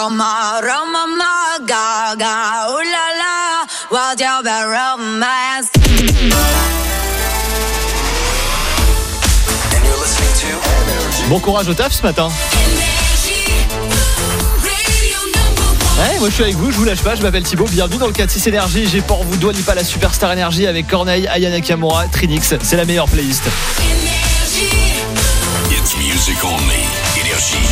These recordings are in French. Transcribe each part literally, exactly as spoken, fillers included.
Roma, Roma, ma, gaga, ooh la la, what's your bad romance? And you're listening to Bon courage au taf ce matin. Ouais, moi je suis avec vous, je vous lâche pas, je m'appelle Thibaut, bienvenue dans le quatre six Énergie. J'ai pour vous Dua Lipa, la Superstar Énergie avec Corneille, Aya Nakamura, Trinix, c'est la meilleure playlist. It's music only. Énergie.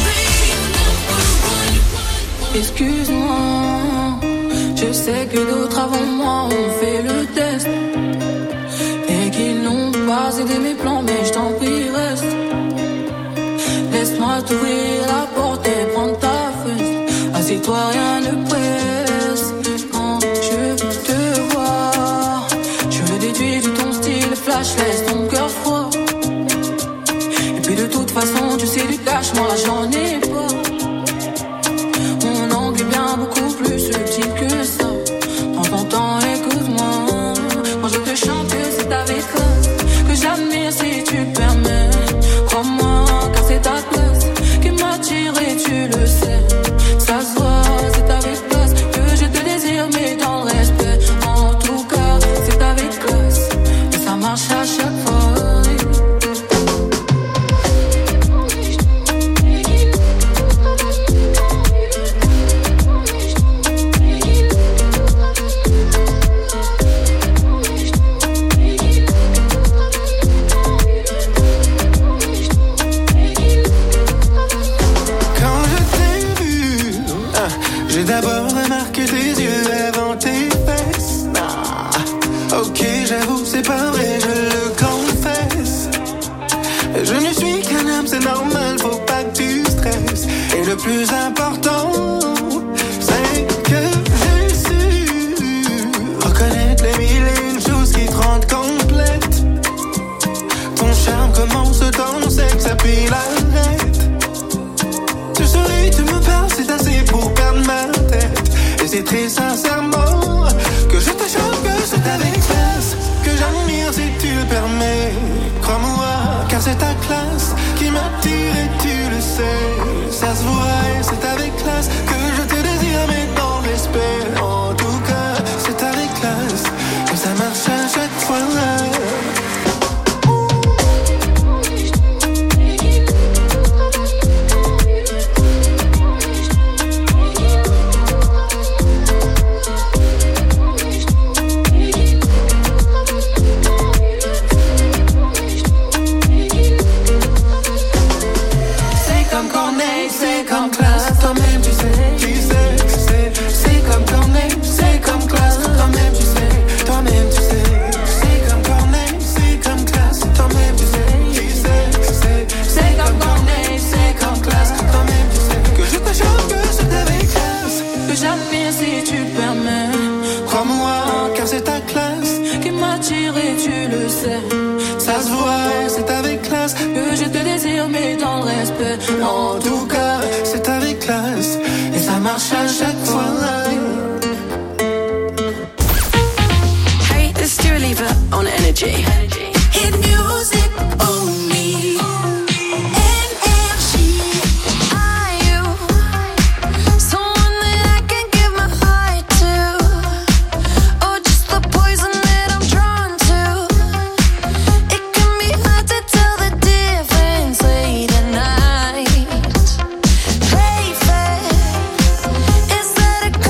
Excuse-moi, je sais que d'autres avant moi ont fait le test et qu'ils n'ont pas aidé mes plans, mais je t'en prie reste. Laisse-moi t'ouvrir la porte et prendre ta fesse. Assieds-toi, rien ne presse. Quand je veux te voir, je veux déduire de ton style flash, laisse ton cœur froid. Et puis de toute façon, tu sais du cash, moi j'en ai pas. Mon angle est bien beaucoup plus subtil que ça. Prends ton temps, écoute-moi. Quand je te chante, c'est avec classe que j'admire si tu permets. Crois-moi, car c'est ta classe qui m'attire et tu le sais. Ça se voit, c'est avec classe que je te désire, mais dans le respect. En tout cas, c'est avec classe et ça marche à chaque fois. J'ai d'abord remarqué tes yeux avant tes fesses. Ah, ok, j'avoue, c'est pas vrai, je le confesse. Je ne suis qu'un homme, c'est normal, faut pas que tu stresses. Et le plus important, c'est que j'ai su reconnaître les mille et une choses qui te rendent complète. Ton charme commence dans sexe, puis l'arrête. Tu souris, tu me parles, c'est assez pour perdre ma tête. Et c'est très sincèrement que je te chante, que c'est avec classe que j'admire si tu le permets. Crois-moi, car c'est ta classe qui m'attire et tu le sais. Ça se voit et c'est avec classe que je te désire, mais dans le respect. En tout cas, c'est avec classe que ça marche à chaque fois. En tout cas, c'est avec classe et ça marche à chaque fois. Hey, this is Dua Lipa on Energy. Hit music only. Is that a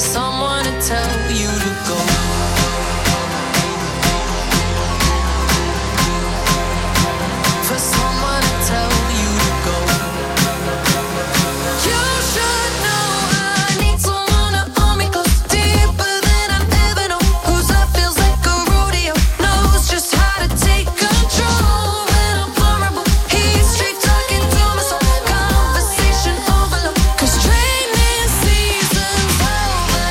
someone to tell you to go. For someone to tell you to go. You should know I need someone to hold me close, deeper than I've ever known. Whose love feels like a rodeo, knows just how to take control. When I'm vulnerable, he's straight talking to my soul. Conversation overload, 'cause training season's over.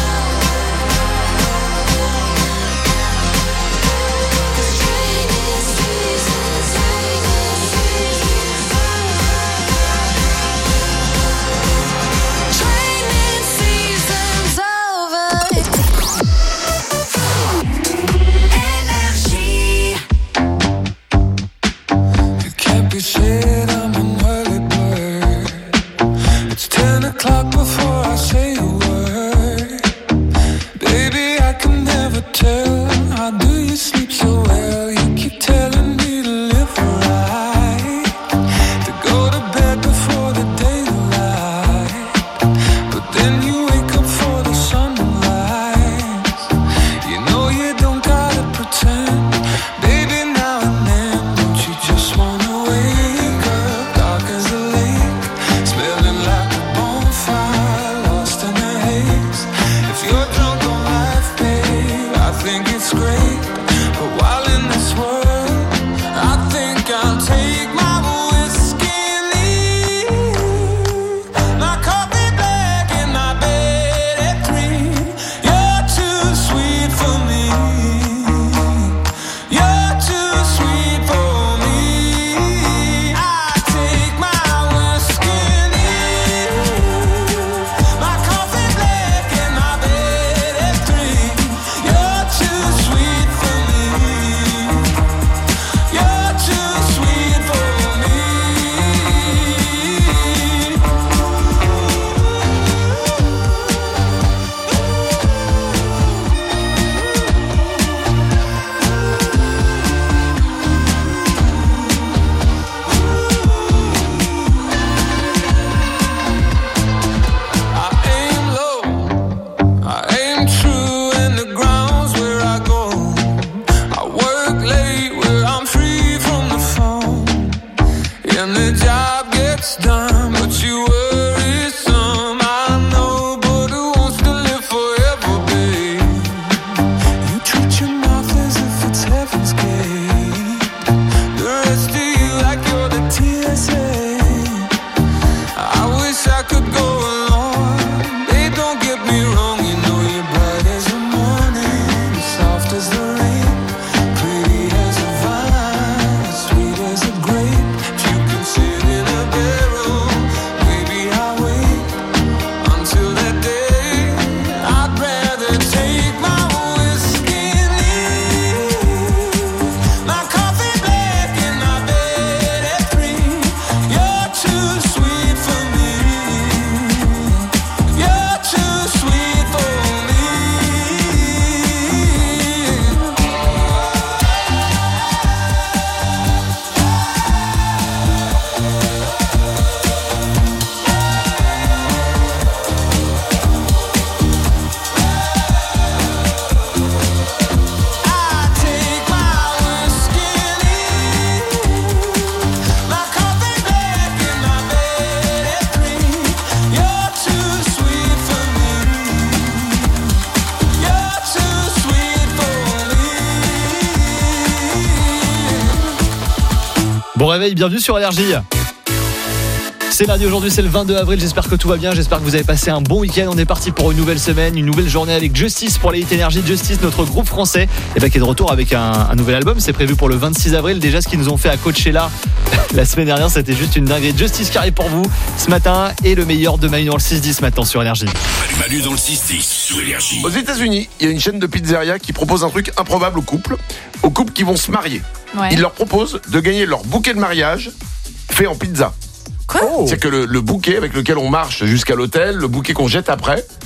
Bon réveil, bienvenue sur Énergie. C'est lundi aujourd'hui, c'est le vingt-deux avril, j'espère que tout va bien, j'espère que vous avez passé un bon week-end. On est parti pour une nouvelle semaine, une nouvelle journée avec Justice pour les hits Énergie. Justice, notre groupe français, et bah, qui est de retour avec un, un nouvel album. C'est prévu pour le vingt-six avril. Déjà, ce qu'ils nous ont fait à Coachella la semaine dernière, c'était juste une dinguerie. Justice qui arrive pour vous ce matin, et le meilleur de Manu dans le six dix maintenant sur Énergie. Manu, Manu dans le six dix sur Énergie. Aux États-Unis, il y a une chaîne de pizzeria qui propose un truc improbable aux couples, aux couples qui vont se marier. Ouais. Ils leur proposent de gagner leur bouquet de mariage fait en pizza. Quoi ? C'est que le, le bouquet avec lequel on marche jusqu'à l'hôtel, le bouquet qu'on jette après,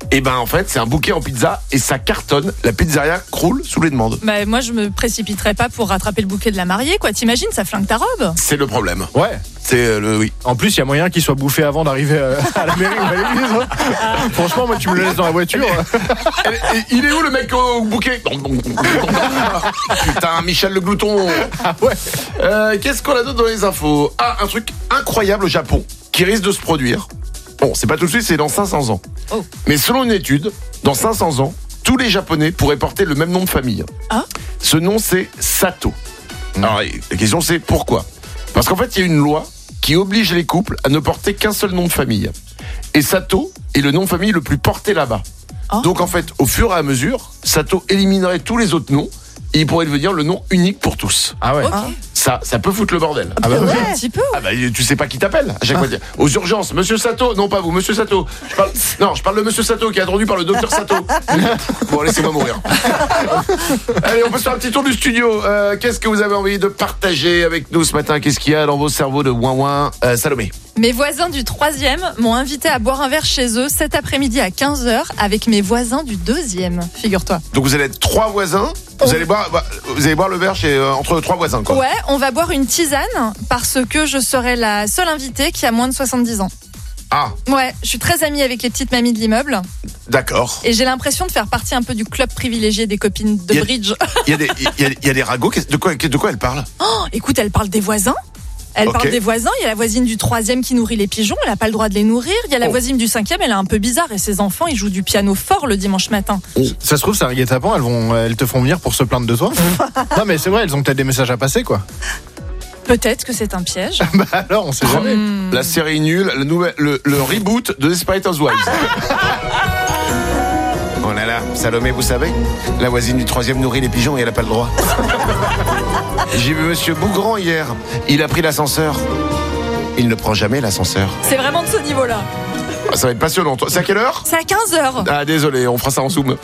Et ben en fait, c'est un bouquet en pizza et ça cartonne. La pizzeria croule sous les demandes. Bah, moi, je me précipiterais pas pour rattraper le bouquet de la mariée, quoi. T'imagines, ça flingue ta robe. C'est le problème. Ouais. C'est euh, le oui. En plus, il y a moyen qu'il soit bouffé avant d'arriver euh, à la mairie ou à l'église. Hein. Franchement, moi, tu me le laisses dans la voiture. Et, et, il est où le mec au bouquet? Putain, Michel le glouton. Ah ouais. Euh, qu'est-ce qu'on a d'autre dans les infos? Ah, un truc incroyable au Japon qui risque de se produire. Bon, c'est pas tout de suite, c'est dans cinq cents ans. Oh. Mais selon une étude, dans cinq cents ans, tous les Japonais pourraient porter le même nom de famille. Ah. Ce nom, c'est Sato. Alors, la question, c'est pourquoi? Parce qu'en fait, il y a une loi qui oblige les couples à ne porter qu'un seul nom de famille. Et Sato est le nom de famille le plus porté là-bas. Oh. Donc, en fait, au fur et à mesure, Sato éliminerait tous les autres noms et il pourrait devenir le nom unique pour tous. Ah ouais. Ok. Ça, ça peut foutre le bordel. Ah bah ouais. un petit peu. Ah bah tu sais pas qui t'appelle à chaque fois. Aux urgences, Monsieur Sato, non pas vous, Monsieur Sato. Je parle, non, je parle de Monsieur Sato qui est attendu par le docteur Sato. Bon, laissez-moi mourir. Allez, on peut se faire un petit tour du studio. Euh, qu'est-ce que vous avez envie de partager avec nous ce matin? Qu'est-ce qu'il y a dans vos cerveaux de ouin ouin? euh, Salomé. Mes voisins du troisième m'ont invité à boire un verre chez eux cet après-midi à quinze heures avec mes voisins du deuxième, figure-toi. Donc vous allez être trois voisins. Vous allez boire, bah, vous allez boire le verre chez euh, entre trois voisins, quoi. Ouais, on va boire une tisane parce que je serai la seule invitée qui a moins de soixante-dix ans. Ah, Ouais, je suis très amie avec les petites mamies de l'immeuble d'accord. et j'ai l'impression de faire partie un peu du club privilégié des copines de Y a- bridge. Il y a des, il y a, il y a des ragots. Qu'est-ce- De quoi, de quoi elle parle? Oh, écoute, elle parle des voisins. Elle Ok. parle des voisins. Il y a la voisine du troisième qui nourrit les pigeons. Elle n'a pas le droit de les nourrir. Il y a la Oh. voisine du cinquième. Elle est un peu bizarre et ses enfants, ils jouent du piano fort le dimanche matin. Ça se trouve, c'est un guet-apens, elles, vont, elles te font venir pour se plaindre de toi. Non, mais c'est vrai, elles ont peut-être des messages à passer, quoi. Peut-être que c'est un piège. Bah alors, on sait jamais. Hmm. La série nulle, le, nouvel, le, le reboot de Desperate Housewives. Oh là là, Salomé, vous savez, la voisine du troisième nourrit les pigeons et elle n'a pas le droit. J'ai vu Monsieur Bougrand hier. Il a pris l'ascenseur. Il ne prend jamais l'ascenseur. C'est vraiment de ce niveau-là. Ah, ça va être passionnant. C'est à quelle heure? C'est à quinze heures. Ah désolé, on fera ça en zoom.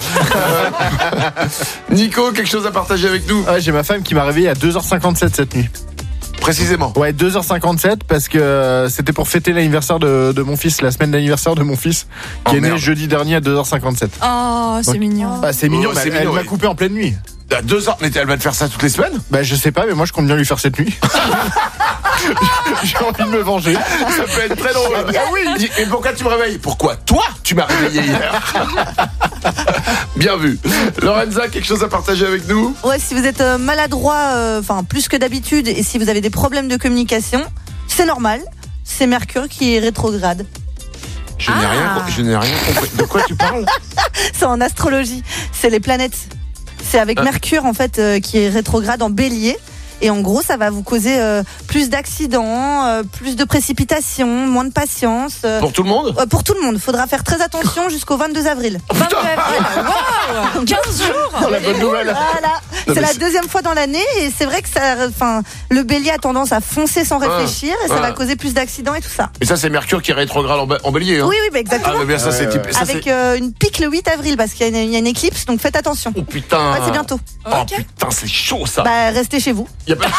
Nico, quelque chose à partager avec nous? Ouais, j'ai ma femme qui m'a réveillé à deux heures cinquante-sept cette nuit. Précisément. Ouais, deux heures cinquante-sept parce que euh, c'était pour fêter l'anniversaire de, de mon fils, la semaine d'anniversaire de mon fils, qui Oh, est né merde. jeudi dernier à deux heures cinquante-sept. Oh, c'est Donc- mignon. Bah, c'est mignon, Oh, mais c'est elle, elle mignon, m'a oui. coupé en pleine nuit. À deux heures, mais elle va te faire ça toutes les semaines? Bah, je sais pas, mais moi, je compte bien lui faire cette nuit. J'ai envie de me venger. Ça peut être très drôle. Ah oui. Et pourquoi tu me réveilles? Pourquoi toi tu m'as réveillé hier? Bien vu. Lorenza, quelque chose à partager avec nous? Ouais, si vous êtes euh, maladroit, enfin euh, plus que d'habitude, et si vous avez des problèmes de communication, c'est normal. C'est Mercure qui est rétrograde. Je n'ai Ah. rien, je n'ai rien compris. De quoi tu parles? C'est en astrologie. C'est les planètes. C'est avec Ah. Mercure en fait euh, qui est rétrograde en Bélier. Et en gros, ça va vous causer euh, plus d'accidents, euh, plus de précipitations, moins de patience. euh, Pour tout le monde? euh, pour tout le monde. Faudra faire très attention jusqu'au vingt-deux avril. vingt-deux avril. Waouh, quinze jours. La bonne nouvelle. Voilà. mais C'est la c'est- deuxième fois dans l'année et c'est vrai que ça, enfin, le Bélier a tendance à foncer sans réfléchir et ça ouais. va causer plus d'accidents et tout ça. Et ça, c'est Mercure qui est rétrograde en, ba- en bélier. Hein. Oui, oui, bah Ah, exactement. mais bien ça, c'est Ouais, type. ouais. ça, Avec c'est- euh, une pique le huit avril parce qu'il y a une, il y a une éclipse, donc faites attention. Oh putain. Ouais, c'est bientôt. Oh Ok. putain, c'est chaud ça. Bah, restez chez vous. Y a pas...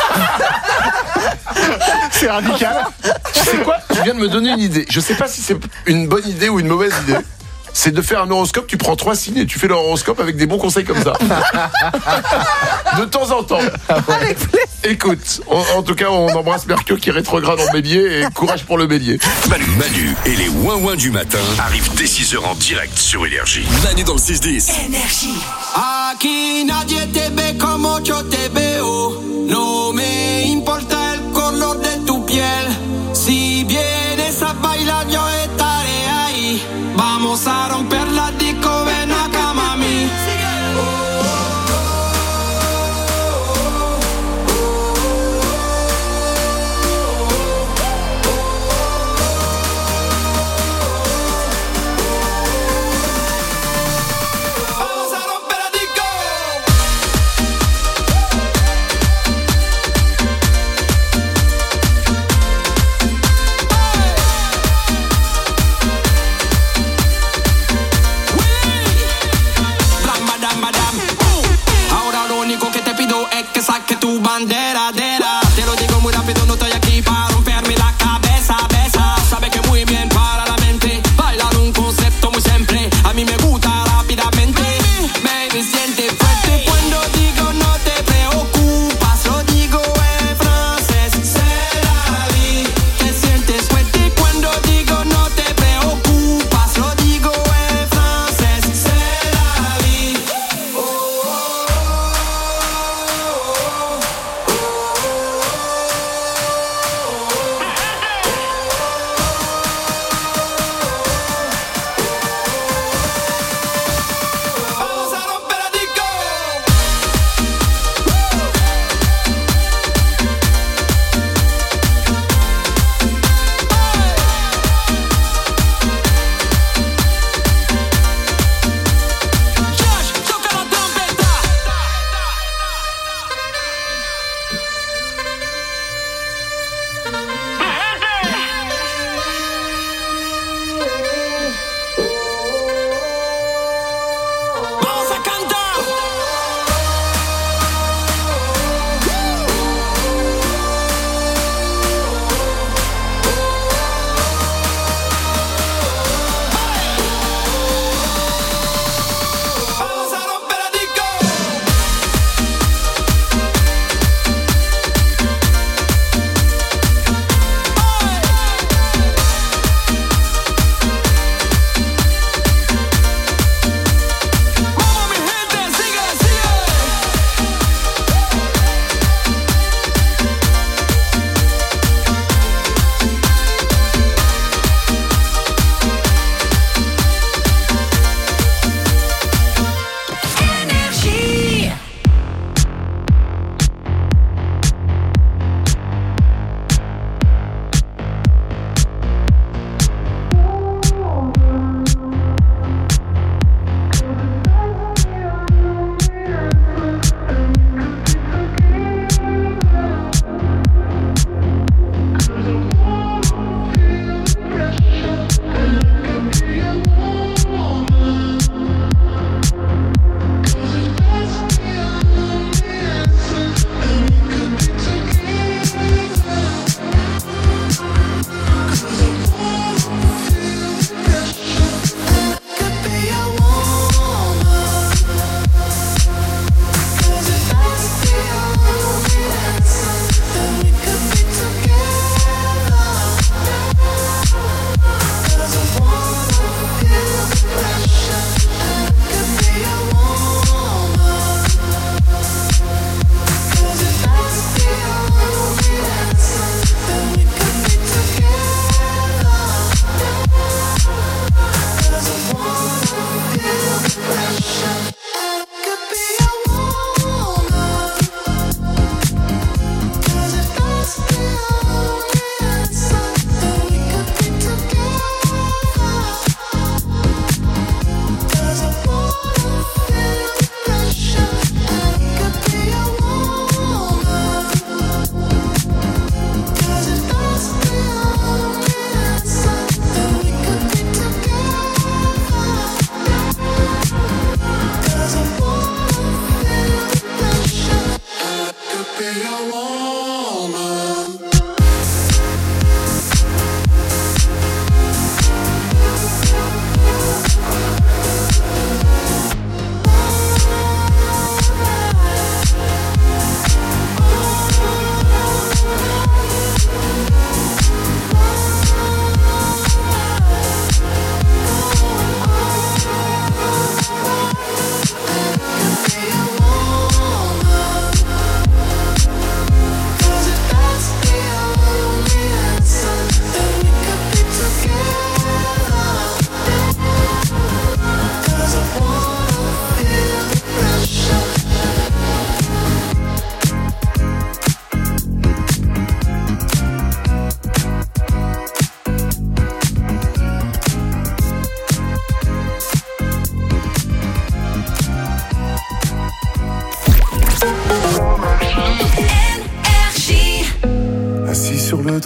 C'est radical. Tu sais quoi? Tu viens de me donner une idée. Je sais pas si c'est une bonne idée ou une mauvaise idée. C'est de faire un horoscope, tu prends trois signes et tu fais l'horoscope avec des bons conseils comme ça. De temps en temps. Avec plaisir. Écoute, en, en tout cas, on embrasse Mercure qui rétrograde en bélier et courage pour le bélier. Manu, Manu et les ouin-ouin du matin arrivent dès six heures en direct sur Énergie. Manu dans le six dix. Aquí nadie te ve como yo te veo. No me importa el color de tu piel. Si vienes a bailar, yo estaré ahí. Vamos a romper la disco, ven acá, mami. Vamos a romper la disco. Blam, badam, badam. Ahora lo único que te pido es que saque tu bandera, dera. Te lo digo muy rápido, no estoy aquí para romperme la cabeza, besa. Sabe que muy bien para la mente bailar un concepto muy simple. A mí me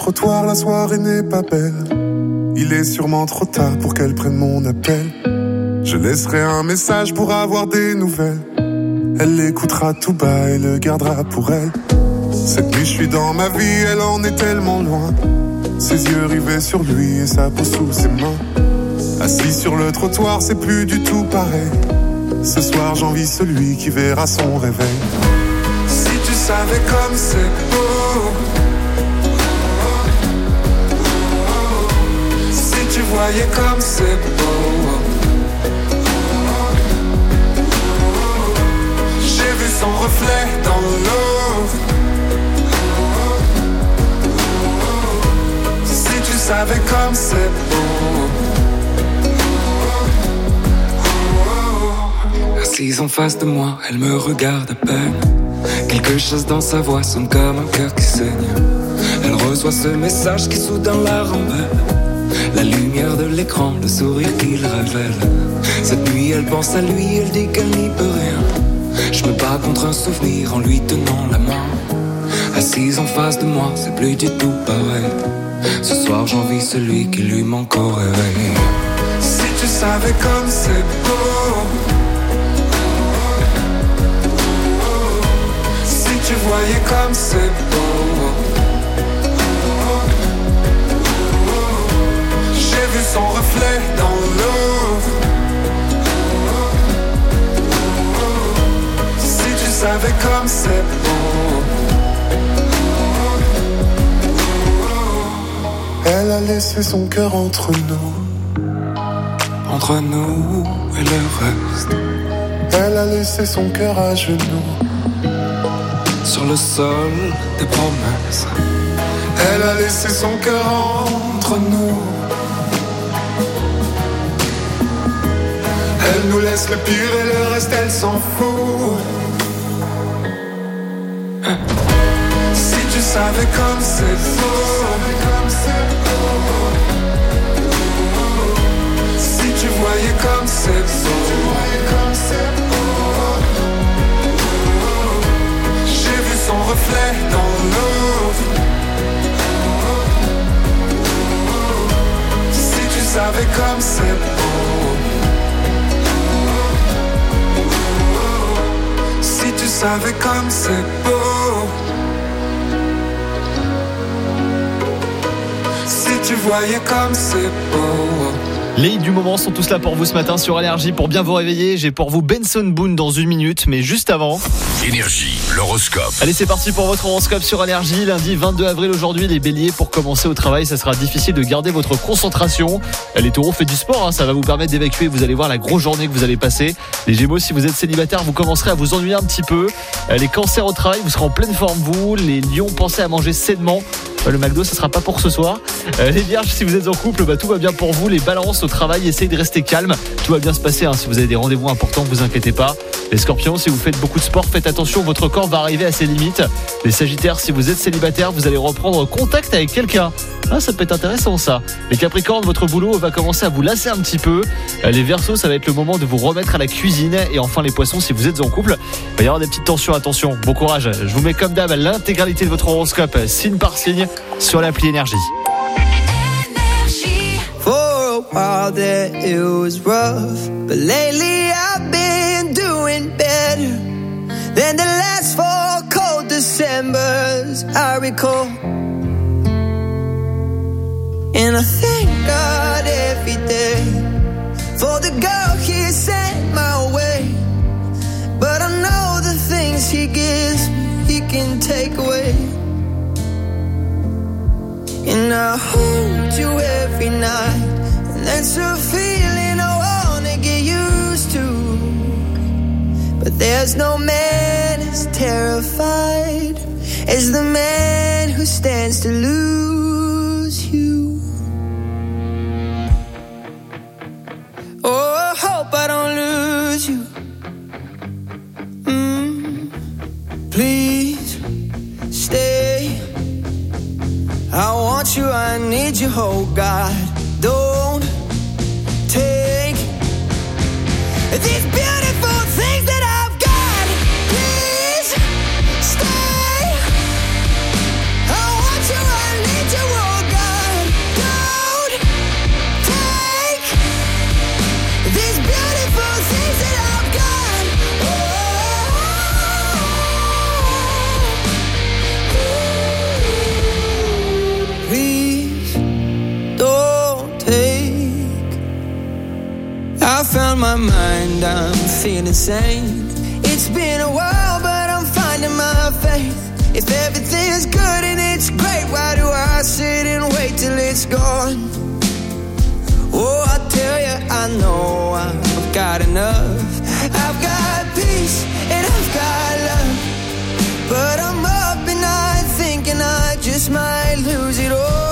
trottoir, la soirée n'est pas belle. Il est sûrement trop tard pour qu'elle prenne mon appel. Je laisserai un message pour avoir des nouvelles. Elle l'écoutera tout bas et le gardera pour elle. Cette nuit je suis dans ma vie, elle en est tellement loin. Ses yeux rivés sur lui et sa peau sous ses mains. Assis sur le trottoir, c'est plus du tout pareil. Ce soir j'envie celui qui verra son réveil. Si tu savais comme c'est beau, si tu voyais comme c'est beau. J'ai vu son reflet dans l'eau. Si tu savais comme c'est beau. Assise en face de moi, elle me regarde à peine. Quelque chose dans sa voix sonne comme un cœur qui saigne. Elle reçoit ce message qui soudain la rembelle. La lumière de l'écran, le sourire qu'il révèle. Cette nuit elle pense à lui, elle dit qu'elle n'y peut rien. Je me bats contre un souvenir en lui tenant la main. Assise en face de moi, c'est plus du tout pareil. Ce soir j'envie celui qui lui manque au réveil. Si tu savais comme c'est beau. Si tu voyais comme c'est beau. J'ai vu son reflet dans l'eau. Si tu savais comme c'est beau. Elle a laissé son cœur entre nous. Entre nous et le reste. Elle a laissé son cœur à genoux. Sur le sol des promesses. Elle a laissé son cœur entre nous. Elle nous laisse le pire et le reste elle s'en fout. Si tu savais comme c'est beau. Si tu voyais comme c'est beau. J'ai vu son reflet dans l'eau. Si tu savais comme c'est beau. Si tu savais comme c'est beau. Si tu voyais comme c'est beau. Les hits du moment sont tous là pour vous ce matin sur Énergie. Pour bien vous réveiller, j'ai pour vous Benson Boone dans une minute, mais juste avant... Énergie, l'horoscope. Allez, c'est parti pour votre horoscope sur Énergie. Lundi vingt-deux avril aujourd'hui, les béliers, pour commencer au travail, ça sera difficile de garder votre concentration. Les taureaux, faites du sport, hein, ça va vous permettre d'évacuer, vous allez voir la grosse journée que vous allez passer. Les gémeaux, si vous êtes célibataire, vous commencerez à vous ennuyer un petit peu. Les cancers au travail, vous serez en pleine forme, vous. Les lions, pensez à manger sainement. Le McDo, ça sera pas pour ce soir. Euh, les vierges, si vous êtes en couple, bah, tout va bien pour vous. Les balances au travail, essayez de rester calme. Tout va bien se passer, hein. Si vous avez des rendez-vous importants, vous inquiétez pas. Les scorpions, si vous faites beaucoup de sport, faites attention, votre corps va arriver à ses limites. Les sagittaires, si vous êtes célibataire, vous allez reprendre contact avec quelqu'un. Ah, ça peut être intéressant ça. Les capricornes, votre boulot va commencer à vous lasser un petit peu. Euh, les verseaux, ça va être le moment de vous remettre à la cuisine. Et enfin les poissons, si vous êtes en couple, il va y avoir des petites tensions, attention, bon courage. Je vous mets comme d'hab l'intégralité de votre horoscope, signe par signe, sur l'appli Énergie. For a while there it was rough, but lately I've been doing better than the last four cold Decembers I recall. And I thank God every day for the girl He sent my way. But I know the things He gives me, He can take away. And I hold you every night, and that's a feeling I wanna get used to. But there's no man as terrified as the man who stands to lose you. Oh, I hope I don't lose you. Mm, please stay. I want you, I need you, oh God. Don't take these beautiful things that I've got. Please stay. I want you, I need you, oh I found my mind, I'm feeling sane. It's been a while, but I'm finding my faith. If everything's good and it's great, why do I sit and wait till it's gone? Oh, I tell you, I know I've got enough. I've got peace and I've got love, but I'm up at night thinking I just might lose it all.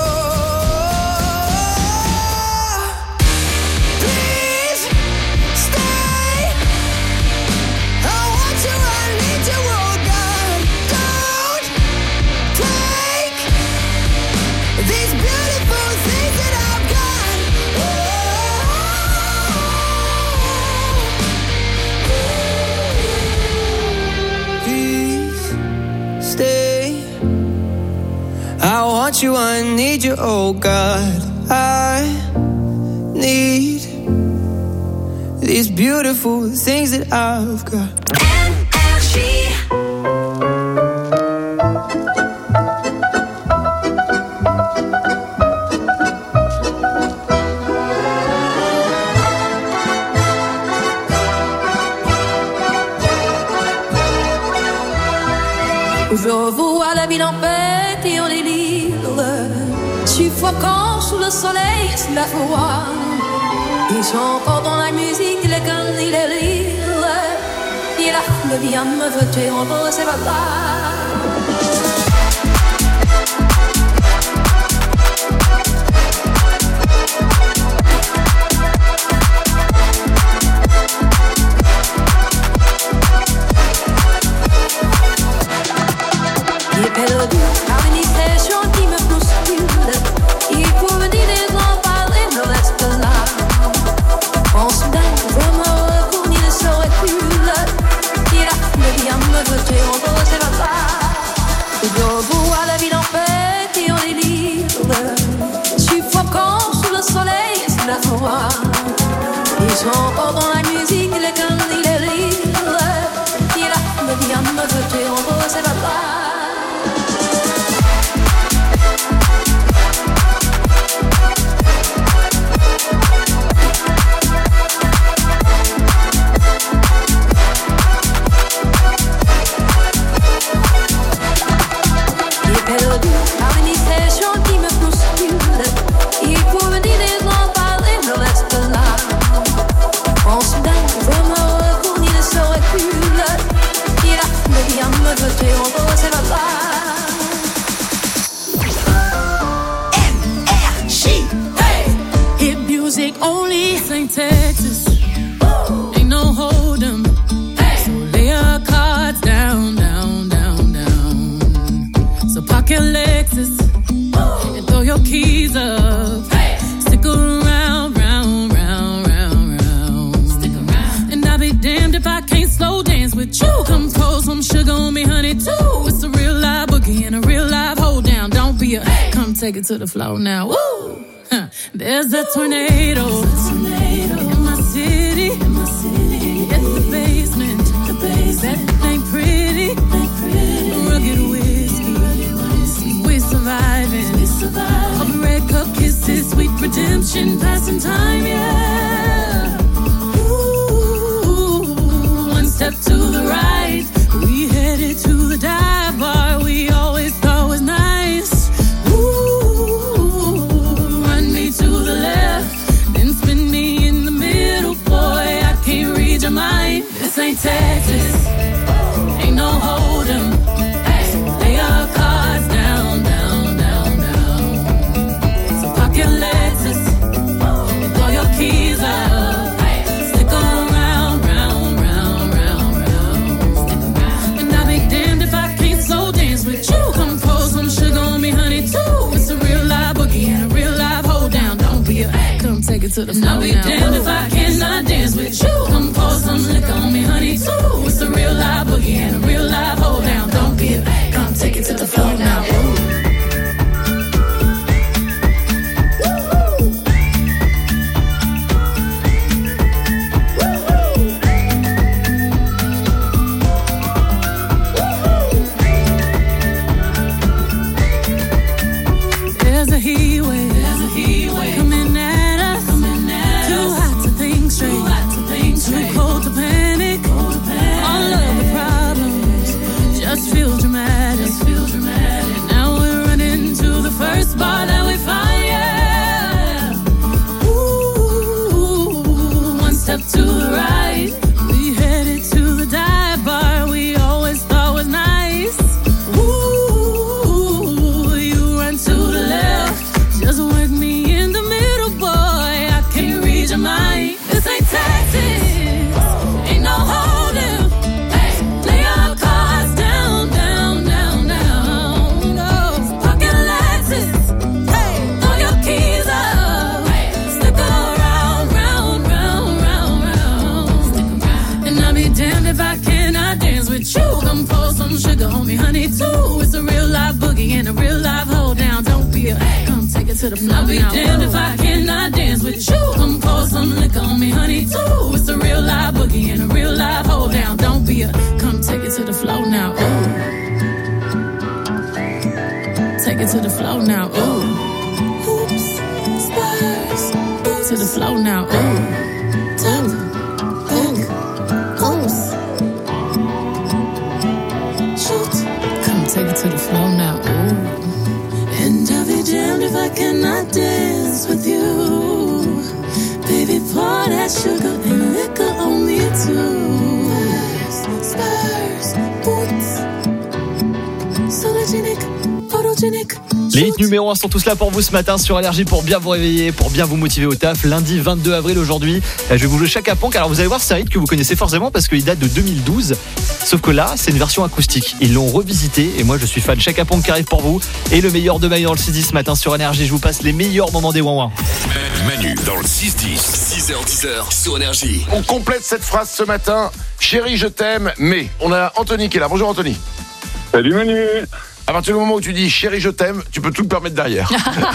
I want you, I need you, oh God. I need these beautiful things that I've got. Energy. Je revois la ville en fête et en délire, suffoquant sous le soleil, sous la foi. Ils sont encore dans la musique, les connes et les rires. Et la foule vient me voter en beau, c'est pas grave. Perdu par une impression qui me bouscule. Il faut me dire des grands parler, me reste là. En soudain, je me retourne, il ne serait plus là. Il a le bien me voter en beau, c'est pas grave. Je revois la ville en fête et en délire, suffoquant sous le soleil et sous la foi. Ils sont encore dans la musique, les connes et les rires. Il a le bien me voter en beau, c'est pas grave. Texas, ain't no hold 'em. So lay your cards down, down, down, down. So park your Lexus and throw your keys up. Stick around, round, round, round, round. Stick around. And I'll be damned if I can't slow dance with you. Come pour some sugar on me, honey, too. It's a real live boogie and a real live hold down. Don't be a, come take it to the floor now. Woo! Huh. There's a tornado. In my city, in my city, in the basement, the basement. That ain't pretty, ain't pretty. Rugged whiskey, we surviving, we surviving. All the red cup kisses, sweet redemption, passing time, yeah. Ooh, one step to the right, we headed to the dive bar we always thought was nice. Ooh, run me to the left, then spin me in the middle, boy, I can't read your mind. This ain't Texas, ain't no hold 'em. So lay your cards down, down, down, down. So park your Lexus and throw your keys up. Stick around, round, round, round, round. And I'll be damned if I can't slow dance with you. Come pour some sugar on me, honey, too. It's a real live boogie and a real live hold down. Don't be a, come take it to the floor. I'll be damned if I cannot dance with you. Come pour some liquor on me, honey, too. It's a real live boogie and a real live hold down. Don't be a, come take it to the floor now. Ooh. There's a heat wave, there's a heat wave coming at us, coming at us. Too high. some sugar on me, honey, too. It's a real life boogie and a real life hold down. Don't be a, come take it to the floor. I'll be damned if I cannot dance with you. Come pour some liquor on me, honey, too. It's a real life boogie and a real life hold down. Don't be a, come take it to the floor now. Ooh. Take it to the floor now. Ooh. Hoops, spurs, to the floor now. Ooh. Tap, think, hoops. Shoot, come take it to the floor now. Ooh. And I'll be damned if I cannot dance with you. Baby, pour that sugar and liquor on me too. Spurs, boots, sologenic, photogenic. Les hits numéro un sont tous là pour vous ce matin sur Énergie pour bien vous réveiller, pour bien vous motiver au taf. Lundi vingt-deux avril aujourd'hui, je vais vous jouer Chaka Ponk. Alors vous allez voir, c'est un hit que vous connaissez forcément parce qu'il date de deux mille douze. Sauf que là, c'est une version acoustique. Ils l'ont revisité et moi je suis fan. Chaka Ponk qui arrive pour vous. Et le meilleur de Manu dans le six dix ce matin sur Énergie. Je vous passe les meilleurs moments des Ouin Ouin. Manu dans le six dix, six heures dix sur Énergie. On complète cette phrase ce matin. Chérie, je t'aime, mais on a Anthony qui est là. Bonjour Anthony. Salut Manu. À partir du moment où tu dis chérie je t'aime, tu peux tout te permettre derrière.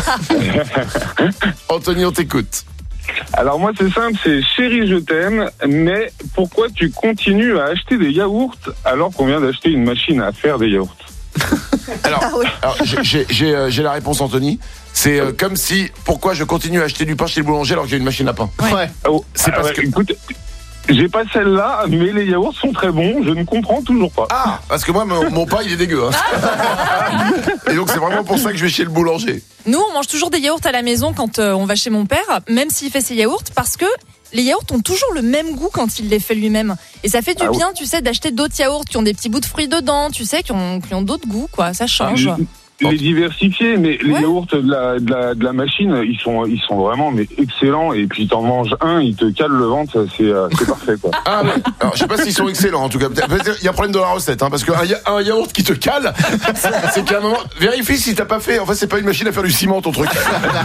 Anthony, on t'écoute. Alors moi c'est simple, c'est chérie je t'aime, mais pourquoi tu continues à acheter des yaourts alors qu'on vient d'acheter une machine à faire des yaourts? Alors, ah oui. alors j'ai, j'ai, j'ai, euh, j'ai la réponse Anthony. C'est euh, comme si, pourquoi je continue à acheter du pain chez le boulanger alors que j'ai une machine à pain. Ouais. Oh, c'est parce ah ouais, que... Écoute, j'ai pas celle-là, mais les yaourts sont très bons, je ne comprends toujours pas. Ah, parce que moi, mon, mon pain, il est dégueu. Hein. Et donc, c'est vraiment pour ça que je vais chez le boulanger. Nous, on mange toujours des yaourts à la maison quand euh, on va chez mon père, même s'il fait ses yaourts, parce que les yaourts ont toujours le même goût quand il les fait lui-même. Et ça fait du ah bien, oui. tu sais, d'acheter d'autres yaourts qui ont des petits bouts de fruits dedans, tu sais, qui ont, qui ont d'autres goûts, quoi. Ça change. Ah, les diversifier, mais les ouais. yaourts de la, de la de la machine, ils sont ils sont vraiment mais excellents. Et puis t'en manges un, il te cale le ventre, c'est euh, c'est parfait quoi. Ah ouais. Alors je sais pas s'ils sont excellents en tout cas. Il y a un problème de la recette, hein, parce qu'un un yaourt qui te cale, c'est qu'à un moment vérifie si t'as pas fait. En fait, c'est pas une machine à faire du ciment ton truc.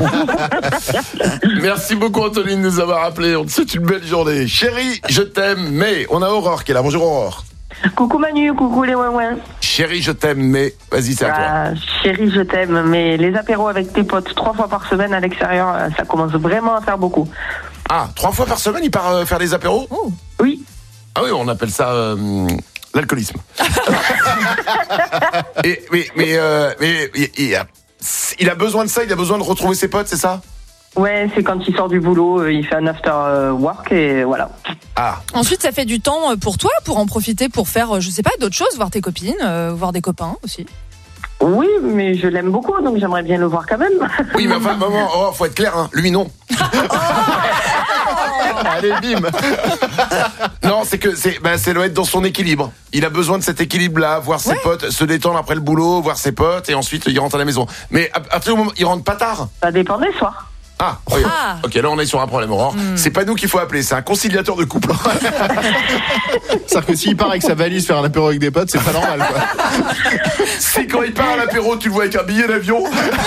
Merci beaucoup Anthony de nous avoir appelé. On te souhaite une belle journée. Chérie, je t'aime, mais on a Aurore qui est là. Bonjour Aurore. Coucou Manu, coucou les ouin ouin. Chérie, je t'aime, mais vas-y, c'est à toi. Ah, chérie, je t'aime, mais les apéros avec tes potes trois fois par semaine à l'extérieur, ça commence vraiment à faire beaucoup. Ah, trois fois par semaine, il part euh, faire des apéros? Oh. Oui. Ah oui, on appelle ça euh, l'alcoolisme. Et, mais mais, euh, mais il, il, a, il a besoin de ça, il a besoin de retrouver ses potes, c'est ça? Ouais, c'est quand il sort du boulot, il fait un after work et voilà. Ah. Ensuite, ça fait du temps pour toi, pour en profiter, pour faire, je sais pas, d'autres choses, voir tes copines, euh, voir des copains aussi. Oui, mais je l'aime beaucoup, donc j'aimerais bien le voir quand même. Oui, mais enfin, maman, oh, faut être clair, hein, lui non. Allez, bim. Non, c'est que c'est, ben, c'est doit être dans son équilibre. Il a besoin de cet équilibre-là, voir ses ouais. potes, se détendre après le boulot, voir ses potes, et ensuite il rentre à la maison. Mais à partir du moment, il rentre pas tard. Ça dépend des soirs. Ah, oui. ah, ok, là on est sur un problème, Aurore. Mm. C'est pas nous qu'il faut appeler, c'est un conciliateur de couple. C'est-à-dire que s'il part avec sa valise faire un apéro avec des potes, c'est pas normal, quoi. Si quand il part à l'apéro, tu le vois avec un billet d'avion.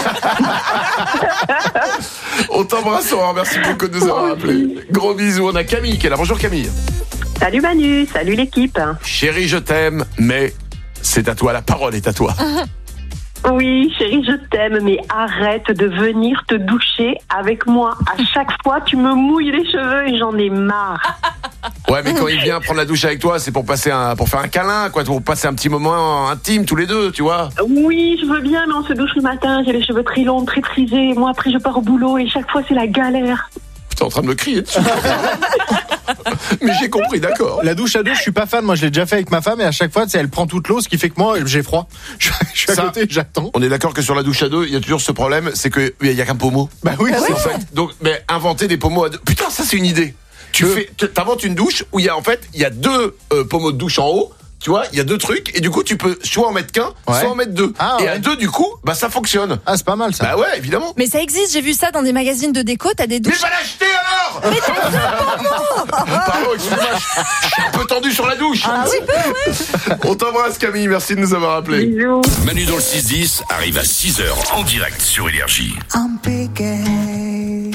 On t'embrasse, Aurore, merci beaucoup de nous avoir appelé. Gros bisous, on a Camille qui est là. Bonjour Camille. Salut Manu, salut l'équipe. Chérie, je t'aime, mais c'est à toi, la parole est à toi. Oui, chérie, je t'aime, mais arrête de venir te doucher avec moi. À chaque fois, tu me mouilles les cheveux et j'en ai marre. Ouais, mais quand il vient prendre la douche avec toi, c'est pour passer un, pour faire un câlin, quoi, pour passer un petit moment intime tous les deux, tu vois. Oui, je veux bien, mais on se douche le matin, j'ai les cheveux très longs, très frisés. Moi, après, je pars au boulot et chaque fois, c'est la galère. T'es en train de me crier dessus. Mais j'ai compris, d'accord. La douche à deux, je suis pas fan. Moi, je l'ai déjà fait avec ma femme et à chaque fois, tu sais, elle prend toute l'eau, ce qui fait que moi, j'ai froid. Je, je suis à ça, côté, j'attends. On est d'accord que sur la douche à deux, il y a toujours ce problème, c'est que il y a qu'un pommeau. Bah oui, c'est en fait. Donc, mais inventer des pommeaux à deux. Putain, ça c'est une idée. Tu euh... fais, t'inventes une douche où il y a en fait, il y a deux euh, pommeaux de douche en haut. Tu vois, il y a deux trucs et du coup tu peux soit en mettre qu'un, ouais. soit en mettre deux. Ah, et ouais. à deux du coup, bah ça fonctionne. Ah, c'est pas mal ça. Bah ouais, évidemment. Mais ça existe, j'ai vu ça dans des magazines de déco, t'as des douches. Mais va l'acheter alors. Mais t'as ça, pardon, excusez-moi, je suis un peu tendu sur la douche. Un petit peu, ouais. On t'embrasse Camille, merci de nous avoir appelés. Bisous. Manu dans le six dix arrive à six heures en direct sur Énergie. I'm picking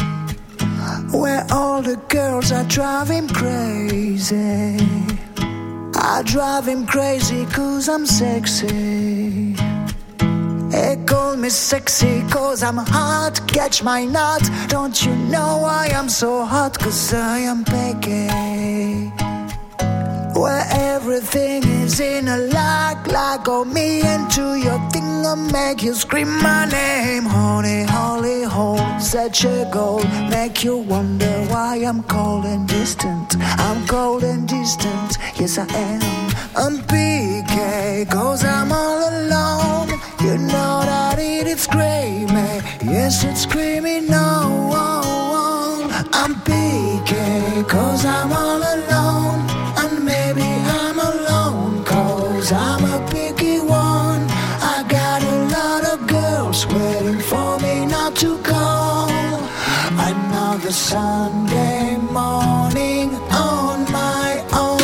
where all the girls are driving crazy. I drive him crazy cause I'm sexy. They call me sexy cause I'm hot. Catch my nut. Don't you know why I'm so hot? Cause I am Peggy. Where everything is in a lock. Like on me into your thing. I'll make you scream my name. Honey, holy hole. Such a goal. Make you wonder why I'm cold and distant. I'm cold and distant. Yes I am. I'm P K cause I'm all alone. You know that it is screaming. Yes it's screaming no. I'm P K cause I'm all alone. And maybe I'm alone cause I'm a picky one. I got a lot of girls waiting for me not to call. Another Sunday morning on my own.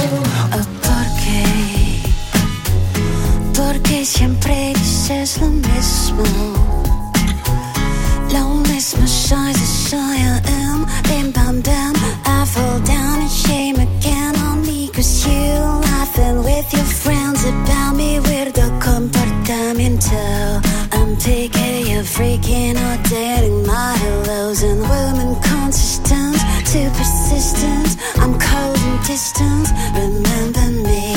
Porque siempre dices lo mismo. Lo mismo soy, soy I am. Bim bam bam, I fall down and shame again on me. Cause you laughing with your friends about me. Weirdo comportamiento. I'm taking you freaking out, dating my hellos. And women consistent, too persistent. I'm cold and distant, remember me.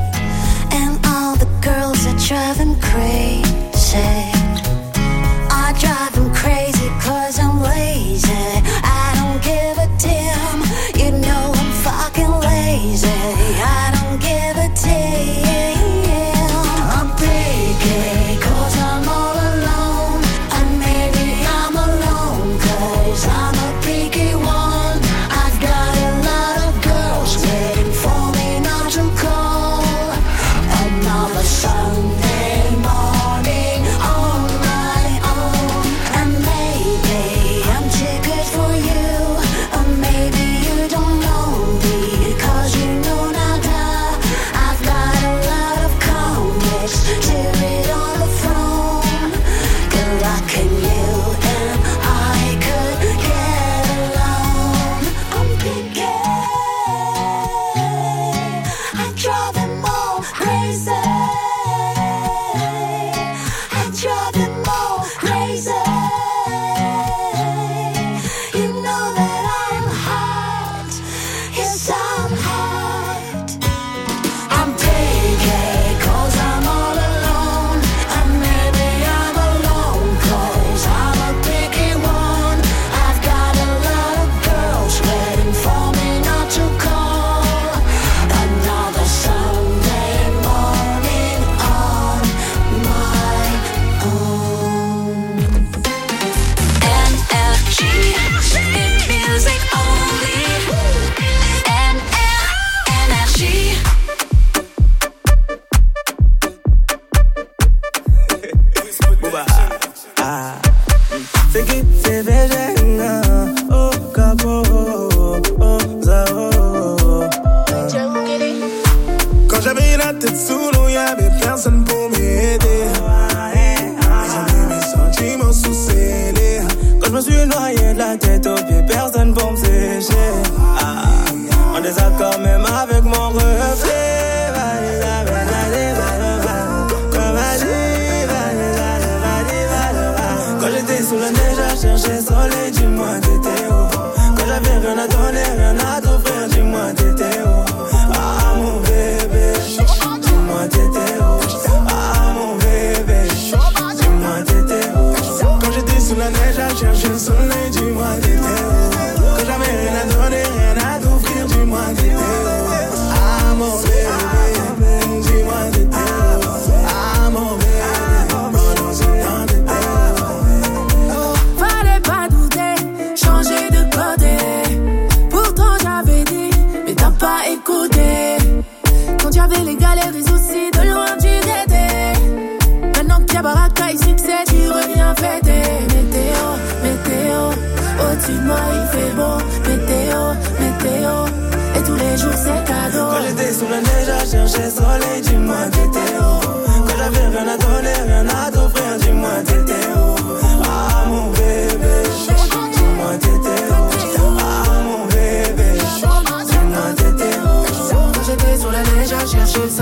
Girls that drive him crazy. I drive him crazy cause I'm lazy. I don't give a damn. You know I'm fucking lazy. I don't give a damn. I'm picky cause I'm all alone. And maybe I'm alone cause I'm a picky one. I've got a lot of girls waiting for me not to call. Another Sunday morning on my own. And maybe I'm too good for you. Or maybe you don't know me cause you know nada. I've got a lot of comics to read on the phone. Good luck in you and I could get along. I'm picky. I drive them all crazy. I drive them all crazy. You know that I'm hot. Yes, I'm hot. I'm picky cause I'm all alone. And maybe I'm alone cause I'm a picky one. I've got a lot of girls waiting for me not to call. Another Sunday morning on my own. Energy, hit music only. N R Energy. Sei que cerveja oh capo, oh zao. Quand j'avais la tête sous l'eau, y'avait personne pour m'aider. Ils ont mis mes sentiments sous scellés. Quand je me suis noyé de la tête aux pieds, personne pour me sécher. Ah, en désaccord même avec mon reflet. Quand j'étais sous la neige à chercher soleil, dis-moi t'étais où? Quand j'avais rien à donner, rien à t'offrir, dis-moi t'étais où? Ah mon bébé, dis-moi t'étais où? Ah mon bébé, dis-moi t'étais où? Quand j'étais sous la neige à chercher le soleil, dis-moi t'étais où? Quand j'avais rien à donner, rien à t'offrir, dis-moi t'étais où? Ah mon bébé, dis-moi t'étais où? Ah mon bébé. Fallait pas douter, changer de côté. Pourtant j'avais dit, mais t'as pas écouté. Quand j'avais les galères, les soucis, de loin tu t'étais. Maintenant que y'a baraka et succès, tu reviens fêter. Météo, météo, au-dessus de moi il fait beau. Météo, météo, et tous les jours c'est cadeau. Quand j'étais sous la neige à chercher soleil, dis-moi t'étais où? Quand j'avais rien à donner, rien à t'offrir, dis-moi t'étais où? Ah mon bébé, dis-moi t'étais où? Ah mon bébé, dis-moi t'étais où? Quand j'étais sous la neige à chercher le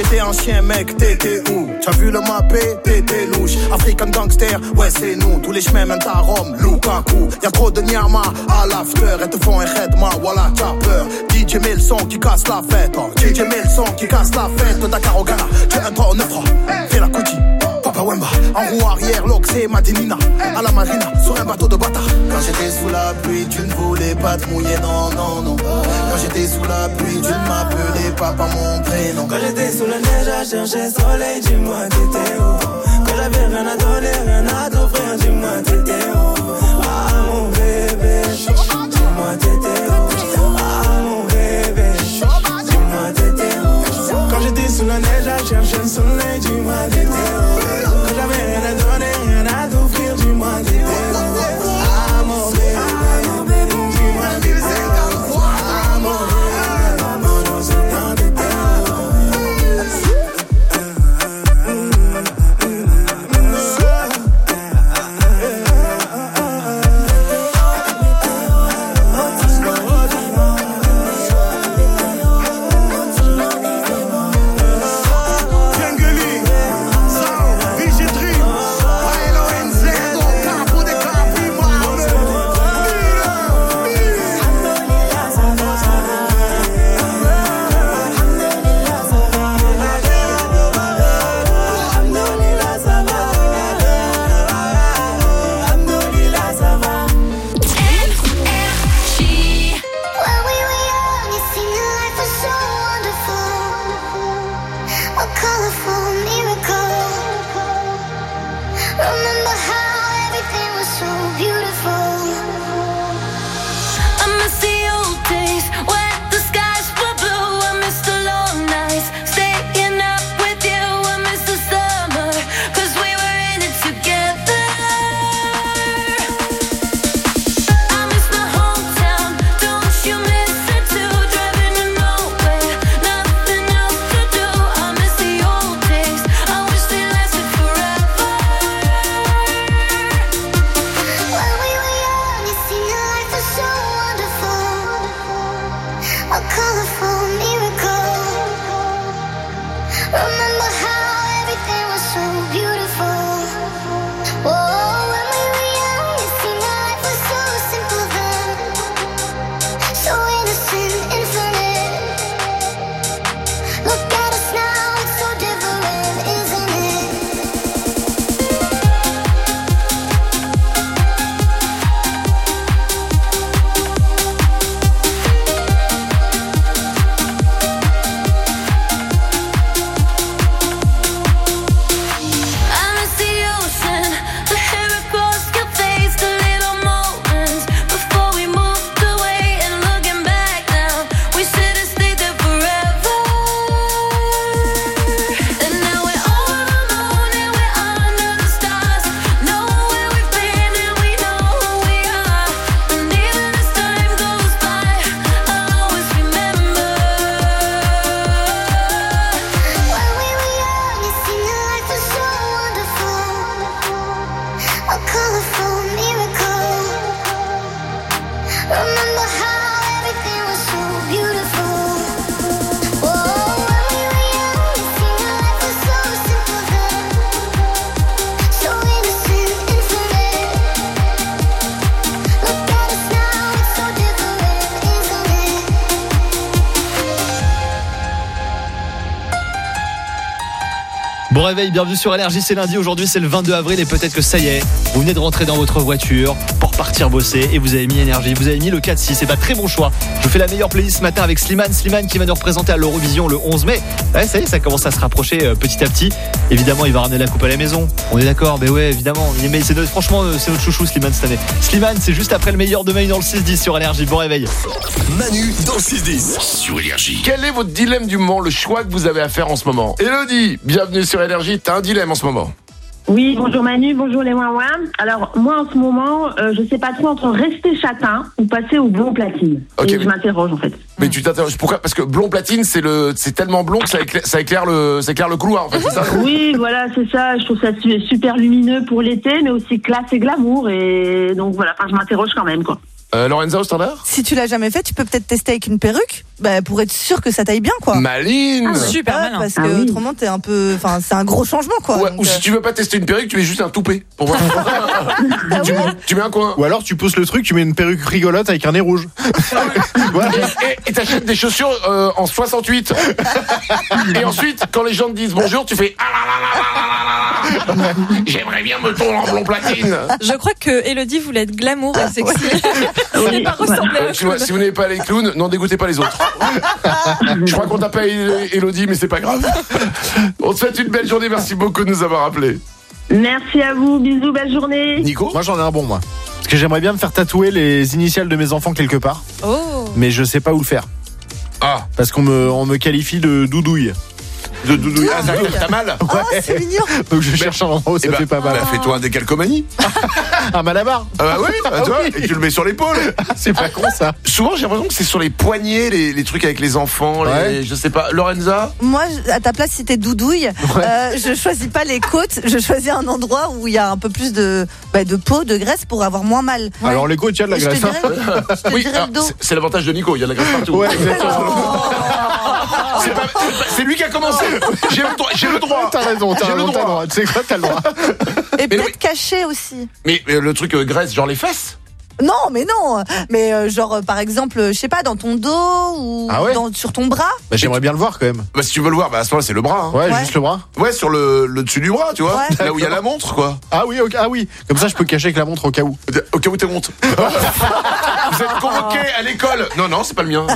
T'étais un chien mec, t'étais où? T'as vu le mappé? T'étais louche. African gangster, ouais c'est nous. Tous les chemins mènent à Rome, Lukaku. Y'a trop de nyama à l'after. Elles te font un khedma, voilà t'as peur. D J met le son qui casse la fête. Oh. D J met le son qui casse la fête. Dakar au Ghana, tu es un trois au neuf trois. Fais la Kuti, Papa Wemba. En roue arrière, l'Oxé, Madinina. À la marina, sur un bateau de bâtard. Quand j'étais sous la pluie, tu ne voulais pas te mouiller, non, non, non. Quand j'étais sous la pluie, tu ne m'appelais pas par mon prénom. Quand j'étais sous la neige à chercher soleil, dis-moi t'étais où? Quand j'avais rien à donner, rien à t'offrir, dis-moi t'étais où? Ah mon bébé, dis-moi t'étais où? Ah mon bébé, dis-moi t'étais où? Quand j'étais sous la neige à chercher le soleil, dis-moi t'étais où? Quand j'avais rien à donner, rien à t'offrir, dis-moi t'étais où? Ah mon bébé, dis-moi t'étais où? Ah mon bébé. Bon réveil, bienvenue sur Énergie, c'est lundi, aujourd'hui c'est le vingt-deux avril et peut-être que ça y est, vous venez de rentrer dans votre voiture pour partir bosser et vous avez mis Énergie, vous avez mis le quatre six, c'est pas très bon choix. Je vous fais la meilleure playlist ce matin avec Slimane, Slimane qui va nous représenter à l'Eurovision le onze mai. Ouais, ça y est, ça commence à se rapprocher euh, petit à petit. Évidemment, il va ramener la coupe à la maison. On est d'accord, ben ouais, évidemment. Mais c'est notre, franchement, c'est notre chouchou Slimane cette année. Slimane, c'est juste après le meilleur de Manu dans le six dix sur Énergie. Bon réveil. Manu dans le six dix sur Énergie. Quel est votre dilemme du moment, le choix que vous avez à faire en ce moment? Élodie, bienvenue sur Énergie, t'as un dilemme en ce moment. Oui, bonjour Manu, bonjour les Ouin Ouin. Alors, moi en ce moment, euh, je sais pas trop entre rester châtain ou passer au blond platine. Okay, et mais... je m'interroge en fait. Mais tu t'interroges pourquoi? Parce que blond platine, c'est le, c'est tellement blond que ça éclaire, ça éclaire le, ça éclaire le couloir en fait, c'est ça? Oui, voilà, c'est ça. Je trouve ça super lumineux pour l'été, mais aussi classe et glamour. Et donc voilà, enfin, je m'interroge quand même quoi. Euh, Lorenza au standard? Si tu l'as jamais fait, tu peux peut-être tester avec une perruque, bah, pour être sûr que ça t'aille bien, quoi. Maline. Ah, super Ouais, malin. parce que Ah oui. autrement t'es un peu, enfin c'est un gros changement, quoi. Ouais, Donc, ou euh, si tu veux pas tester une perruque, tu mets juste un toupet. Pour voir. tu, mets, tu mets un coin. Ou alors tu pousses le truc, tu mets une perruque rigolote avec un nez rouge. Voilà. Et et t'achètes des chaussures euh, en soixante-huit. Et ensuite, quand les gens te disent bonjour, tu fais ah là là là là là là là. J'aimerais bien me tourner en blond platine. Je crois que Elodie voulait être glamour et sexy. Et pas ressembler à Euh, un tu vois, clown. si vous n'avez pas les clowns, n'en dégoûtez pas les autres. Je crois qu'on t'a pas Elodie, mais c'est pas grave. On te souhaite une belle journée. Merci beaucoup de nous avoir appelés. Merci à vous, bisous, belle journée. Nico? Moi j'en ai un bon, moi. Parce que j'aimerais bien me faire tatouer les initiales de mes enfants quelque part. Oh. Mais je sais pas où le faire. Ah. Parce qu'on me, on me qualifie de doudouille. De doudouille. Ah, ça veut dire que t'as mal? Oh, c'est mignon. Donc je cherche un endroit où ça Eh ben, fait pas mal. bah, fais-toi un décalcomanie. Un malabar. Ah bah oui, bah, toi, et tu le mets sur l'épaule. C'est pas con ça. Souvent, j'ai l'impression que c'est sur les poignets, les, les trucs avec les enfants, les, Ouais. je sais pas. Lorenza? Moi, je- à ta place, si t'es doudouille, euh, je choisis pas les côtes, je choisis un endroit où il y a un peu plus de, bah, de peau, de graisse pour avoir moins mal. Alors les côtes, il y a de la Et je te graisse. hein. dirais, je te Oui, dirais alors, le dos. c'est- c'est l'avantage de Nico, il y a de la graisse partout. Ouais, exactement. C'est pas- c'est lui qui a commencé. J'ai le droit. J'ai le droit. T'as raison, t'as J'ai le raison, t'as le droit. droit. Tu sais quoi, t'as le droit. Et Mais peut-être oui. caché aussi. Mais, mais le truc euh, graisse, genre les fesses. Non, mais non. Mais euh, genre, euh, par exemple, je sais pas, dans ton dos ou Ah ouais dans, sur ton bras. Bah, j'aimerais bien le voir quand même. Bah si tu veux le voir, bah à ce moment-là c'est le bras. Hein. Ouais, Ouais. juste le bras. Ouais, sur le, le dessus du bras, tu vois. Ouais. Là où il y a la montre, quoi. Ah oui, ok, ah oui. Comme ça, je peux cacher avec la montre au cas où. Au cas où t'es montre. Vous êtes convoqué à l'école. Non, non, c'est pas le mien.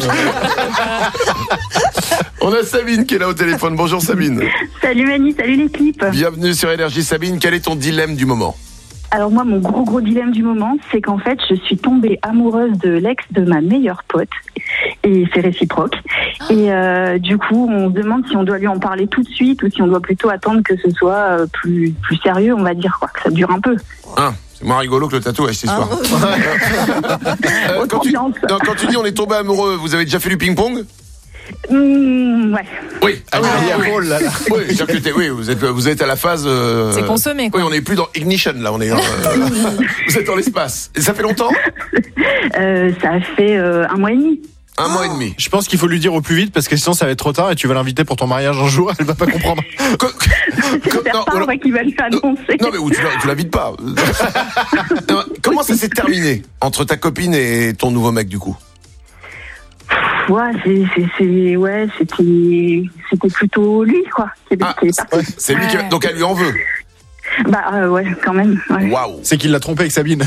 On a Sabine qui est là au téléphone. Bonjour Sabine. Salut Mani, salut l'équipe. Bienvenue sur Énergie. Sabine, quel est ton dilemme du moment? Alors moi, mon gros gros dilemme du moment, c'est qu'en fait, je suis tombée amoureuse de l'ex de ma meilleure pote. Et c'est réciproque. Et euh, du coup, on se demande si on doit lui en parler tout de suite ou si on doit plutôt attendre que ce soit euh, plus, plus sérieux, on va dire, quoi, que ça dure un peu. Hein, c'est moins rigolo que le tatouage, cette histoire. Euh, quand, tu, non, quand tu dis on est tombé amoureux, vous avez déjà fait du ping-pong? Mmh, ouais. Oui, ah, oui, Ah, oui, oh là là. oui, c'est-à-dire que t'es- oui, vous êtes, vous êtes à la phase. euh, C'est consommé, quoi. Oui, on n'est plus dans ignition là, on est. euh, vous êtes dans l'espace. Et ça fait longtemps? Euh, ça fait euh, un mois et demi. Un mois et demi. Je pense qu'il faut lui dire au plus vite parce que sinon ça va être trop tard et tu vas l'inviter pour ton mariage un jour, elle va pas comprendre. Co- J'espère non, pas alors- ouais, qu'il va lui annoncer. Non mais où tu la- tu l'invites pas. Non, comment ça s'est terminé entre ta copine et ton nouveau mec du coup? Ouais, c'est, c'est, c'est, ouais, c'était, c'était plutôt lui, quoi. Qui est, Ah, qui est parti. ouais, c'est lui qui. Donc elle lui en veut. Bah euh, ouais, quand même. Ouais. Waouh. C'est qu'il l'a trompé avec Sabine.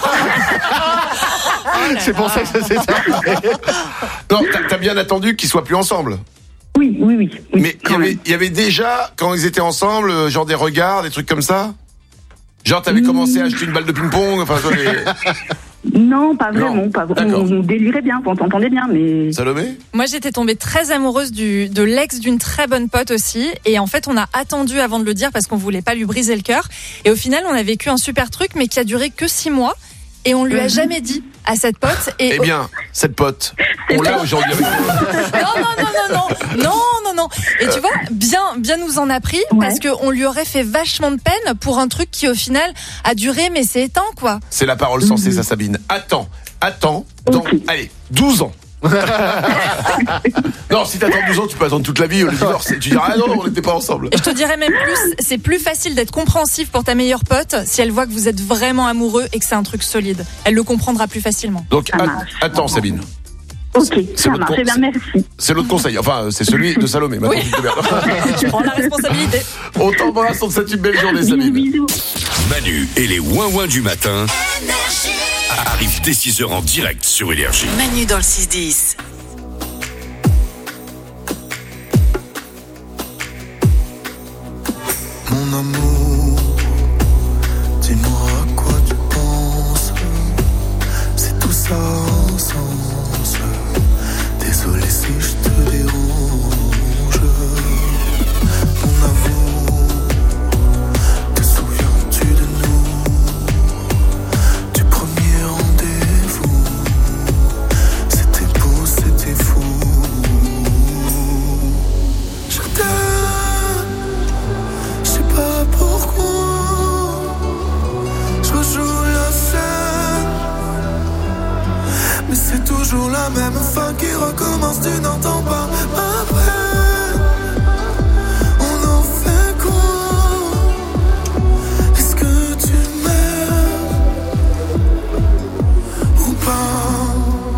C'est pour ça que ça s'est terminé. Non, t'as, t'as bien attendu qu'ils soient plus ensemble. Oui, oui, oui. oui, Mais il y quand avait, même. il y avait déjà quand ils étaient ensemble, euh, genre des regards, des trucs comme ça. Genre t'avais commencé à acheter une balle de ping-pong, enfin toi, les... Non, pas vraiment. Non, Pas, on, d'accord. on délirait bien, on s'entendait bien, mais. Salomé? Moi, j'étais tombée très amoureuse du, de l'ex d'une très bonne pote aussi. Et en fait, on a attendu avant de le dire parce qu'on voulait pas lui briser le cœur. Et au final, on a vécu un super truc, mais qui a duré que six mois. Et on lui a jamais dit à cette pote. Et Eh bien, cette pote, on l'a aujourd'hui avec nous. non, non, non, non, non, non, non, non. Et tu vois, bien, bien nous en a pris parce qu'on lui aurait fait vachement de peine pour un truc qui au final a duré, mais c'est éteint, quoi. C'est la parole sensée, ça, Sabine. Attends, attends, dans, allez, douze ans. Non, si t'attends douze ans, tu peux attendre toute la vie, le divorce. Tu diras, ah non, on n'était pas ensemble. Et je te dirais même plus, c'est plus facile d'être compréhensif pour ta meilleure pote si elle voit que vous êtes vraiment amoureux et que c'est un truc solide. Elle le comprendra plus facilement. Donc, a- attends, Sabine. Ok, C'est ça votre marche. con- Eh bien, merci. C'est l'autre conseil. Enfin, c'est celui de Salomé. Maintenant, Oui. tu te démerdes. Je prends la responsabilité. On t'embrasse, on te souhaite une belle journée, Sabine. Bisous. Manu et les ouin-ouin du matin arrivent dès six heures en direct sur Énergie. Manu dans le six dix. Mon amour, dis-moi à quoi tu penses. C'est tout ça en sens. Désolé si je te dérange. Mon amour, te souviens-tu de nous? Du premier rendez-vous. C'était beau, c'était fou. Je t'aime. Je sais pas pourquoi. fin qui recommence, tu n'entends pas ma peine. On en fait quoi? Est-ce que tu m'aimes ou pas?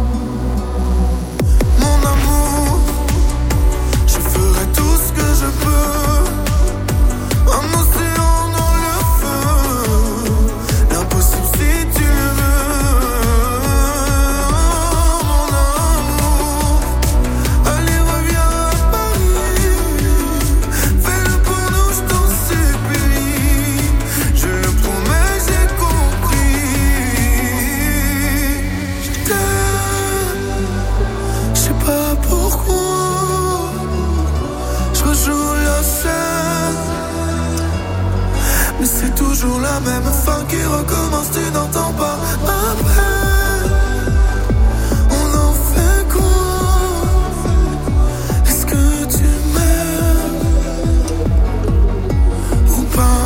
Mon amour, je ferai tout ce que je peux. Un océan dans le feu, l'impossible si tu le veux. Mon amour, allez reviens à Paris, fais-le pour nous, je t'en supplie. Je le promets, j'ai compris. Je t'aime, je sais pas pourquoi, je rejoue la scène. Mais c'est toujours la même fin qui recommence, tu n'entends pas ma peine. On en fait quoi? Est-ce que tu m'aimes ou pas?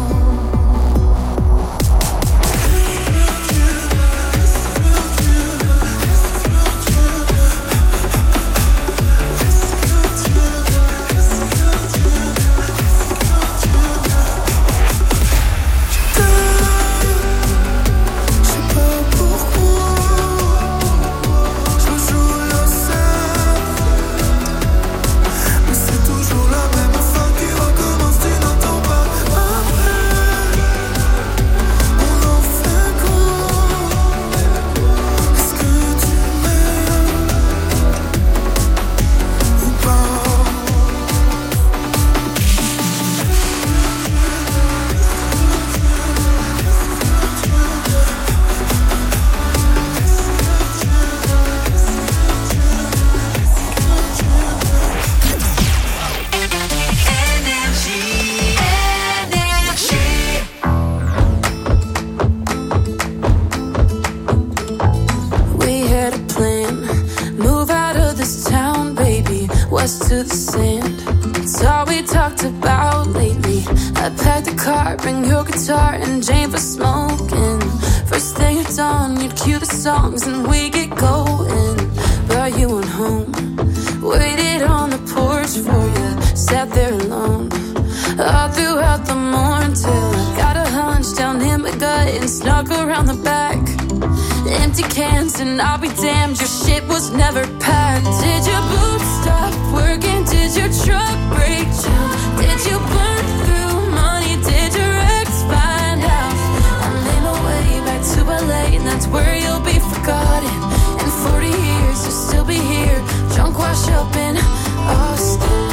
We had a plan, move out of this town, baby, west to the sand. It's all we talked about lately. I packed the car, bring your guitar and Jane for smoking. First thing at dawn, you'd cue the songs and we get going. But you went home, waited on the porch for you, sat there alone all throughout the morning till I got a hunch down in my gut and snuck around the back. Empty cans and I'll be damned, your shit was never packed. Did your boots stop working? Did your truck break down? Did you burn through money? Did your ex find out? I made my way back to L A and that's where you'll be forgotten. In forty years you'll still be here, drunk wash up in Austin.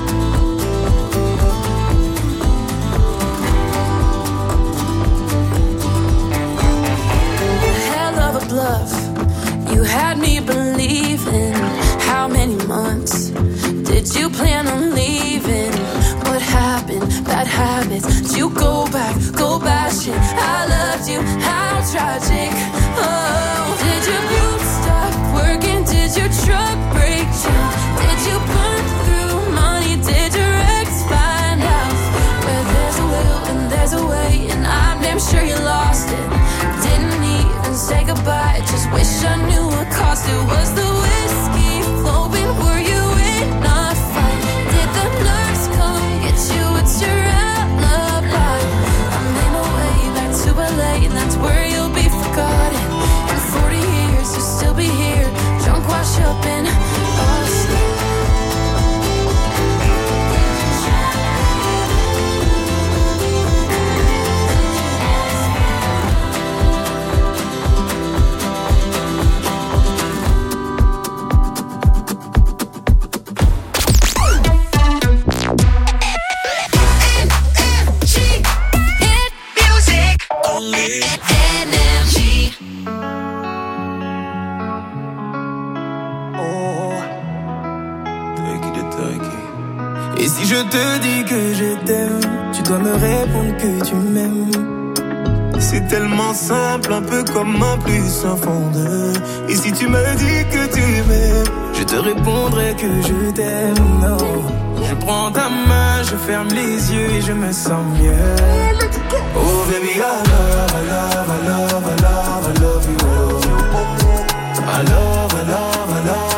Bluff. You had me believing. How many months did you plan on leaving? What happened? Bad habits. Did you go back? Go bashing. I loved you. How tragic. Oh, did your boots stop working? Did your truck break down? Did you burn through money? Did your ex find out? Where there's a will and there's a way, and I'm damn sure you lost it. Didn't even say goodbye, just wish I knew what cost it. Was the whiskey flowing? Were you in a fight? Did the nurse come get you? It's your alibi. I made my way back to L A and that's where you'll be forgotten. In forty years you'll still be here, drunk wash up in Austin. Et si je te dis que je t'aime, tu dois me répondre que tu m'aimes. C'est tellement simple, un peu comme un plus un fond de. Et si tu me dis que tu m'aimes, je te répondrai que je t'aime. Oh. Je prends ta main, je ferme les yeux et je me sens mieux. Oh baby, I love, I love, I love, I love, I love you. I love, I love, I love.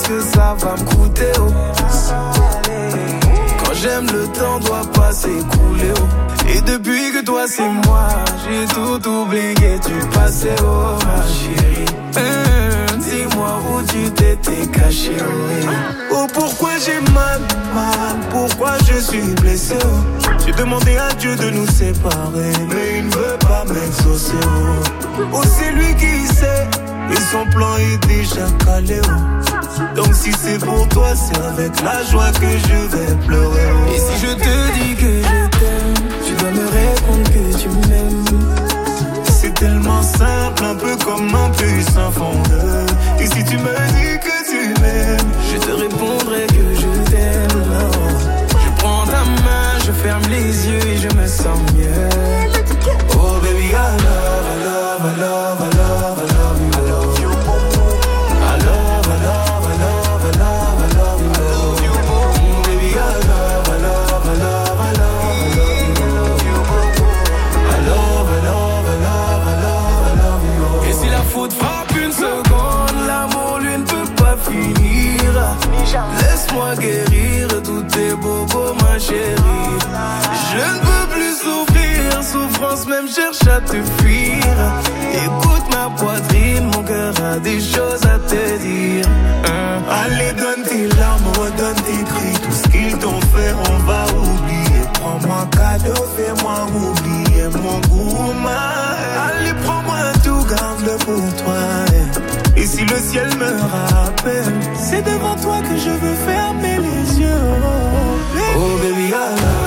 que ça va me coûter, oh. Quand j'aime, le temps doit pas s'écouler, oh. Et depuis que toi c'est moi, j'ai tout oublié du passé, oh ma chérie. Hum, dis-moi où tu t'étais caché, oh. Oh pourquoi j'ai mal, mal, pourquoi je suis blessé, oh. J'ai demandé à Dieu de nous séparer, mais il ne veut pas m'exaucer, oh. Oh c'est lui qui sait, et son plan est déjà calé, oh. Donc si c'est pour toi, c'est avec la joie que je vais pleurer, oh. Et si je te dis que je t'aime, tu dois me répondre que tu m'aimes. C'est tellement simple, un peu comme un puissant fondeur. Et si tu me dis que tu m'aimes, je te répondrai que je t'aime. Je prends ta main, je ferme les yeux et je me sens mieux. Oh baby, I love, I love, I love, I love, I love you. I love you. I love, I love, I love, I love, I love you. I love you. Baby, I love, I love, I love, I love, I love you. I love, I love, I love, I love, I love you. Et si la faute frappe une seconde, l'amour lui ne peut pas finir. Laisse-moi guérir tous tes bobos, ma chérie. Je ne peux plus souffrir, souffrance même cherche à te fuir. Écoute ma poitrine, mon cœur a des choses à te dire. hein. Allez, donne tes larmes, redonne tes cris. Tout ce qu'ils t'ont fait, on va oublier. Prends-moi cadeau, fais-moi oublier mon goût, ma. Allez, prends-moi tout, garde-le pour toi. Et si le ciel me rappelle, c'est devant toi que je veux fermer les yeux. Oh baby, I love